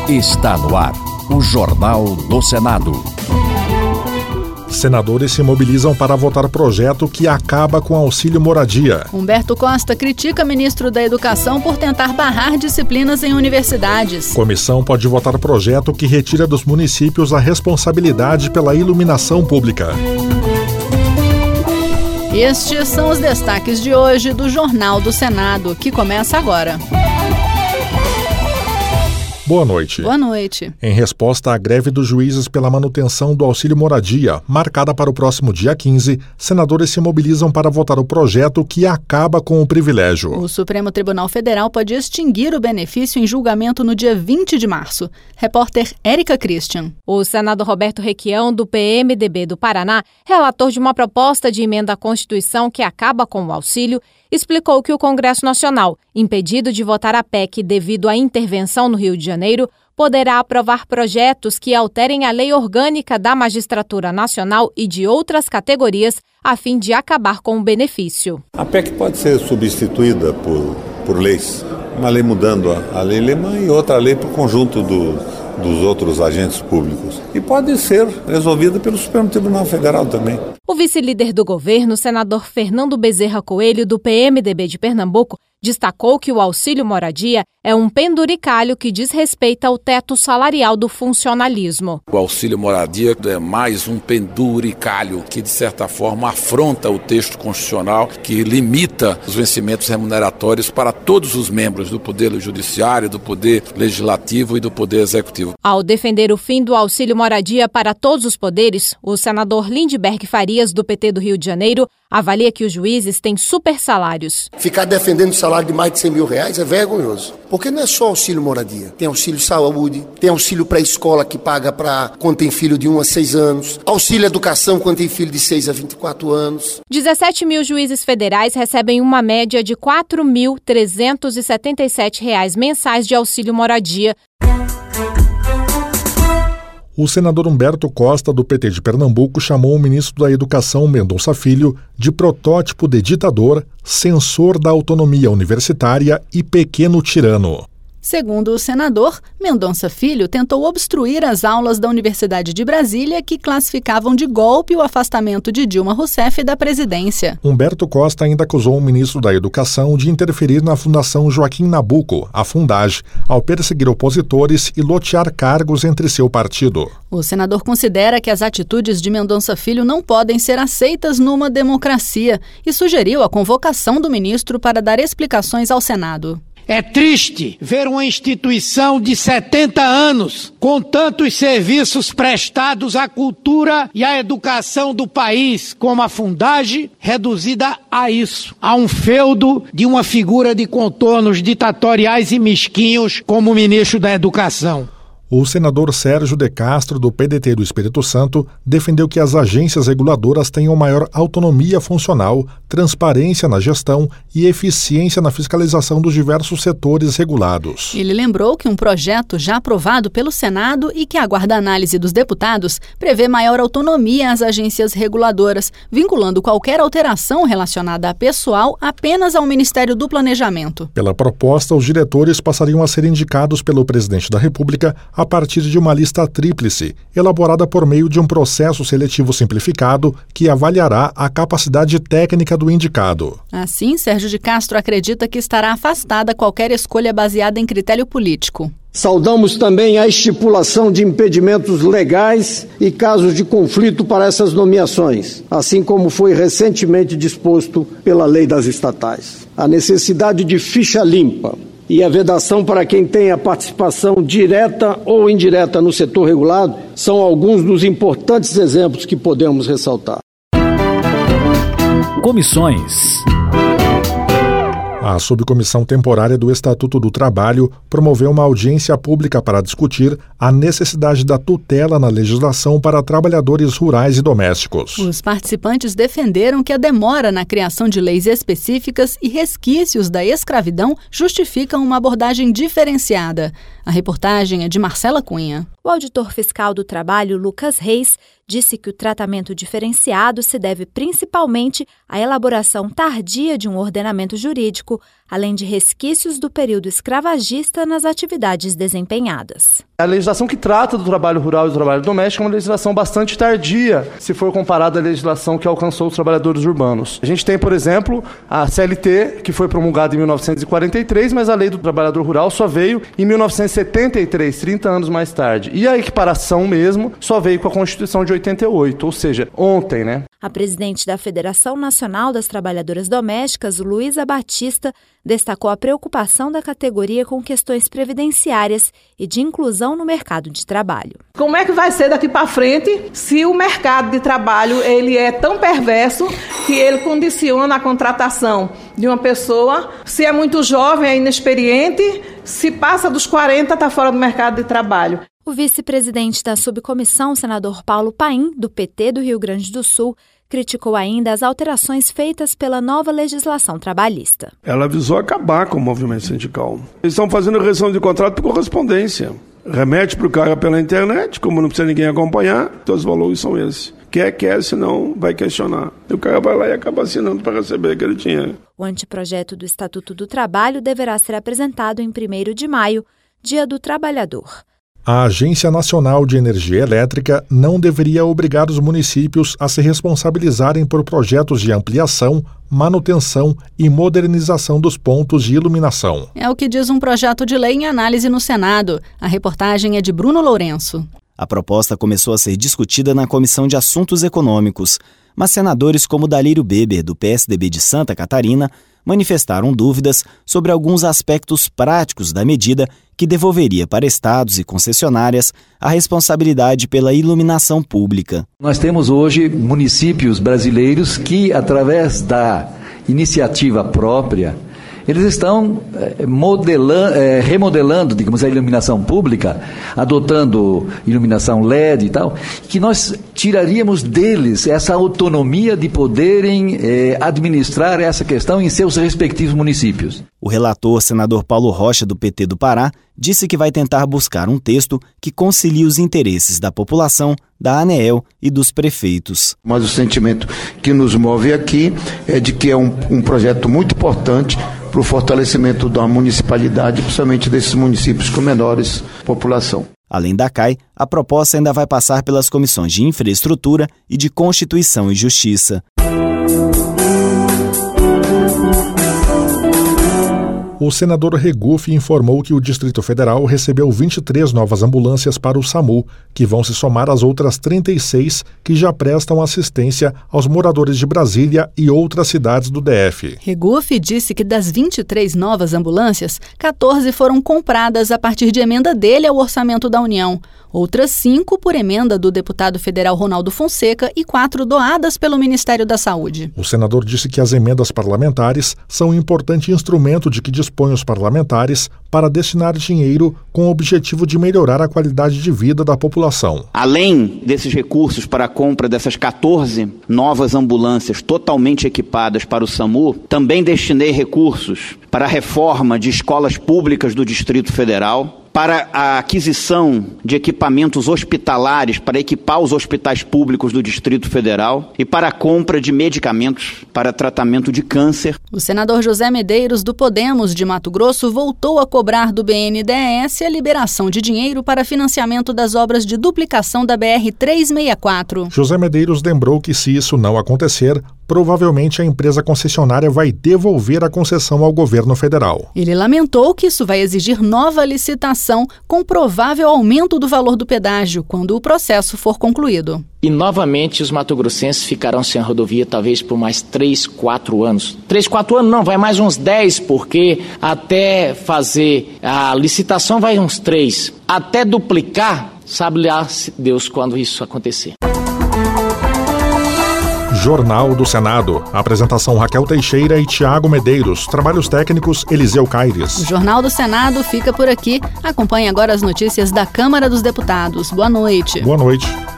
Está no ar o Jornal do Senado. Senadores se mobilizam para votar projeto que acaba com auxílio moradia. Humberto Costa critica ministro da Educação por tentar barrar disciplinas em universidades. Comissão pode votar projeto que retira dos municípios a responsabilidade pela iluminação pública. Estes são os destaques de hoje do Jornal do Senado, que começa agora. Boa noite. Boa noite. Em resposta à greve dos juízes pela manutenção do auxílio moradia, marcada para o próximo dia 15, senadores se mobilizam para votar o projeto que acaba com o privilégio. O Supremo Tribunal Federal pode extinguir o benefício em julgamento no dia 20 de março. Repórter Érica Christian. O senador Roberto Requião, do PMDB do Paraná, relator de uma proposta de emenda à Constituição que acaba com o auxílio, explicou que o Congresso Nacional, impedido de votar a PEC devido à intervenção no Rio de Janeiro, poderá aprovar projetos que alterem a lei orgânica da Magistratura Nacional e de outras categorias a fim de acabar com o benefício. A PEC pode ser substituída por leis, uma lei mudando a lei alemã e outra lei para o conjunto dos outros agentes públicos. E pode ser resolvida pelo Supremo Tribunal Federal também. O vice-líder do governo, senador Fernando Bezerra Coelho, do PMDB de Pernambuco, destacou que o auxílio moradia é um penduricalho que diz respeito ao teto salarial do funcionalismo. O auxílio moradia é mais um penduricalho que, de certa forma, afronta o texto constitucional que limita os vencimentos remuneratórios para todos os membros do Poder Judiciário, do Poder Legislativo e do Poder Executivo. Ao defender o fim do auxílio moradia para todos os poderes, o senador Lindbergh Farias, do PT do Rio de Janeiro, avalia que os juízes têm super salários. Ficar defendendo salário de mais de 100 mil reais é vergonhoso. Porque não é só auxílio moradia. Tem auxílio saúde, tem auxílio pré-escola que paga para quando tem filho de 1 a 6 anos, auxílio educação quando tem filho de 6 a 24 anos. 17 mil juízes federais recebem uma média de R$ 4.377 mensais de auxílio moradia. O senador Humberto Costa, do PT de Pernambuco, chamou o ministro da Educação, Mendonça Filho, de protótipo de ditador, censor da autonomia universitária e pequeno tirano. Segundo o senador, Mendonça Filho tentou obstruir as aulas da Universidade de Brasília que classificavam de golpe o afastamento de Dilma Rousseff da presidência. Humberto Costa ainda acusou o ministro da Educação de interferir na Fundação Joaquim Nabuco, a Fundage, ao perseguir opositores e lotear cargos entre seu partido. O senador considera que as atitudes de Mendonça Filho não podem ser aceitas numa democracia e sugeriu a convocação do ministro para dar explicações ao Senado. É triste ver uma instituição de 70 anos, com tantos serviços prestados à cultura e à educação do país, como a Fundage, reduzida a isso, a um feudo de uma figura de contornos ditatoriais e mesquinhos como o ministro da Educação. O senador Sérgio de Castro, do PDT do Espírito Santo, defendeu que as agências reguladoras tenham maior autonomia funcional, transparência na gestão e eficiência na fiscalização dos diversos setores regulados. Ele lembrou que um projeto já aprovado pelo Senado e que aguarda a análise dos deputados prevê maior autonomia às agências reguladoras, vinculando qualquer alteração relacionada a pessoal apenas ao Ministério do Planejamento. Pela proposta, os diretores passariam a ser indicados pelo presidente da República a partir de uma lista tríplice, elaborada por meio de um processo seletivo simplificado que avaliará a capacidade técnica do indicado. Assim, Sérgio de Castro acredita que estará afastada qualquer escolha baseada em critério político. Saudamos também a estipulação de impedimentos legais e casos de conflito para essas nomeações, assim como foi recentemente disposto pela lei das estatais. A necessidade de ficha limpa e a vedação para quem tenha participação direta ou indireta no setor regulado são alguns dos importantes exemplos que podemos ressaltar. Comissões. A Subcomissão Temporária do Estatuto do Trabalho promoveu uma audiência pública para discutir a necessidade da tutela na legislação para trabalhadores rurais e domésticos. Os participantes defenderam que a demora na criação de leis específicas e resquícios da escravidão justificam uma abordagem diferenciada. A reportagem é de Marcela Cunha. O auditor fiscal do trabalho, Lucas Reis, disse que o tratamento diferenciado se deve principalmente à elaboração tardia de um ordenamento jurídico, além de resquícios do período escravagista nas atividades desempenhadas. A legislação que trata do trabalho rural e do trabalho doméstico é uma legislação bastante tardia, se for comparada à legislação que alcançou os trabalhadores urbanos. A gente tem, por exemplo, a CLT, que foi promulgada em 1943, mas a lei do trabalhador rural só veio em 1973, 30 anos mais tarde. E a equiparação mesmo só veio com a Constituição de 88, ou seja, ontem, né? A presidente da Federação Nacional das Trabalhadoras Domésticas, Luísa Batista, destacou a preocupação da categoria com questões previdenciárias e de inclusão no mercado de trabalho. Como é que vai ser daqui para frente se o mercado de trabalho ele é tão perverso que ele condiciona a contratação de uma pessoa, se é muito jovem, é inexperiente, se passa dos 40, está fora do mercado de trabalho. O vice-presidente da subcomissão, o senador Paulo Paim, do PT do Rio Grande do Sul, criticou ainda as alterações feitas pela nova legislação trabalhista. Ela visou acabar com o movimento sindical. Eles estão fazendo revisão de contrato por correspondência. Remete para o cara pela internet, como não precisa ninguém acompanhar, então os valores são esses. Quer, senão vai questionar. E o cara vai lá e acaba assinando para receber aquele dinheiro. O anteprojeto do Estatuto do Trabalho deverá ser apresentado em 1º de maio, Dia do Trabalhador. A Agência Nacional de Energia Elétrica não deveria obrigar os municípios a se responsabilizarem por projetos de ampliação, manutenção e modernização dos pontos de iluminação. É o que diz um projeto de lei em análise no Senado. A reportagem é de Bruno Lourenço. A proposta começou a ser discutida na Comissão de Assuntos Econômicos, mas senadores como Dalírio Beber, do PSDB de Santa Catarina, manifestaram dúvidas sobre alguns aspectos práticos da medida que devolveria para estados e concessionárias a responsabilidade pela iluminação pública. Nós temos hoje municípios brasileiros que, através da iniciativa própria, eles estão remodelando, digamos, a iluminação pública, adotando iluminação LED e tal, que nós tiraríamos deles essa autonomia de poderem administrar essa questão em seus respectivos municípios. O relator, senador Paulo Rocha, do PT do Pará, disse que vai tentar buscar um texto que concilie os interesses da população, da ANEEL e dos prefeitos. Mas o sentimento que nos move aqui é de que é um projeto muito importante para o fortalecimento da municipalidade, principalmente desses municípios com menores população. Além da CAI, a proposta ainda vai passar pelas comissões de Infraestrutura e de Constituição e Justiça. O senador Regufe informou que o Distrito Federal recebeu 23 novas ambulâncias para o SAMU, que vão se somar às outras 36 que já prestam assistência aos moradores de Brasília e outras cidades do DF. Regufe disse que das 23 novas ambulâncias, 14 foram compradas a partir de emenda dele ao orçamento da União. Outras 5 por emenda do deputado federal Ronaldo Fonseca e 4 doadas pelo Ministério da Saúde. O senador disse que as emendas parlamentares são um importante instrumento de que dispõem os parlamentares para destinar dinheiro com o objetivo de melhorar a qualidade de vida da população. Além desses recursos para a compra dessas 14 novas ambulâncias totalmente equipadas para o SAMU, também destinei recursos para a reforma de escolas públicas do Distrito Federal, para a aquisição de equipamentos hospitalares para equipar os hospitais públicos do Distrito Federal e para a compra de medicamentos para tratamento de câncer. O senador José Medeiros, do Podemos de Mato Grosso, voltou a cobrar do BNDES a liberação de dinheiro para financiamento das obras de duplicação da BR-364. José Medeiros lembrou que, se isso não acontecer, provavelmente a empresa concessionária vai devolver a concessão ao governo federal. Ele lamentou que isso vai exigir nova licitação com provável aumento do valor do pedágio quando o processo for concluído. E novamente os mato-grossenses ficarão sem a rodovia talvez por mais 3, 4 anos. 3, 4 anos não, vai mais uns 10, porque até fazer a licitação vai uns 3. Até duplicar, sabe lá Deus quando isso acontecer. Jornal do Senado. Apresentação Raquel Teixeira e Tiago Medeiros. Trabalhos técnicos Eliseu Caires. O Jornal do Senado fica por aqui. Acompanhe agora as notícias da Câmara dos Deputados. Boa noite. Boa noite.